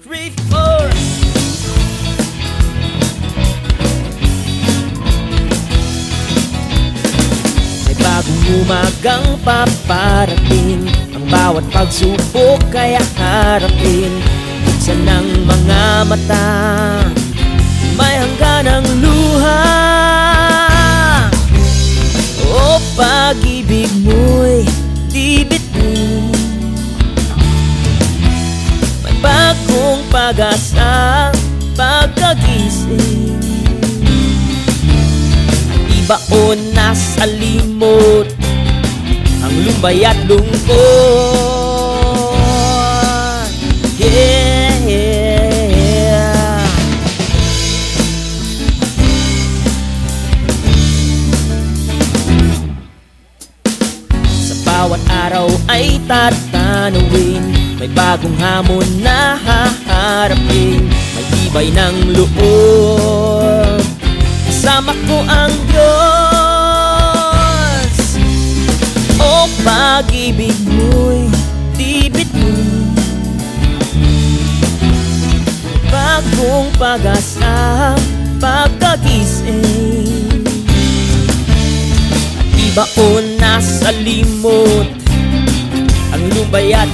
3, 4. May bagong umagang paparating, ang bawat pagsubok kaya harapin. Buksan ng mga mata, may hangganang luha. O pag-ibig mo'y di bituin, may bagong pag-asa pagkagising. Ibaon na sa limot ang lumbay at lungkot. Yeah. Sa bawat araw ay tatanawin, may bagong hamon na haharapin. May tibay ng loob, kasama ko ang Diyos. O pag-ibig mo'y di bituin, bagong pag-asa pagkagising. Ibaon na sa limot ang lumbay at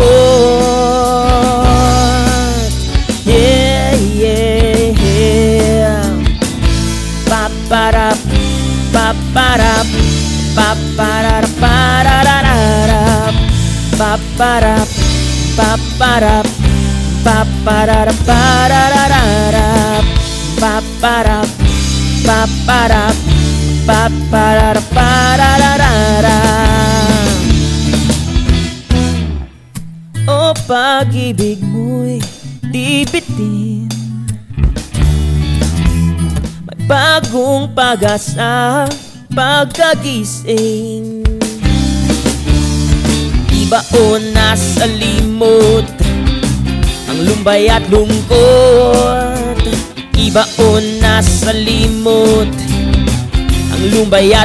lungkot. Yeah, yeah, yeah. Paparap, paparap, paparap, pararararap. Paparap, paparap, paparap, pararararap. Paparap, paparap, paparap, pararararap. O pag-ibig mo'y di bitin, may bagong pag-asa pagkagising. Ibaon na sa limot ang lumbay at lungkot. Ibaon na sa limot ang lumbay at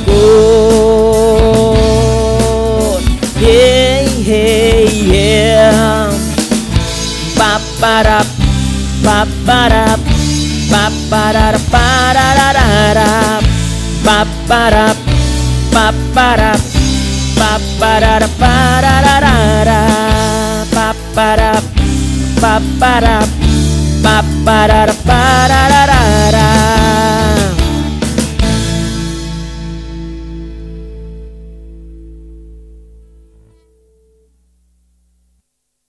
lungkot. Yeah, yeah, yeah. Paparap, paparap, paparap, pararararap. Paparap, paparap, paparap, pararararap. Paparap, paparap, paparap, pararararap.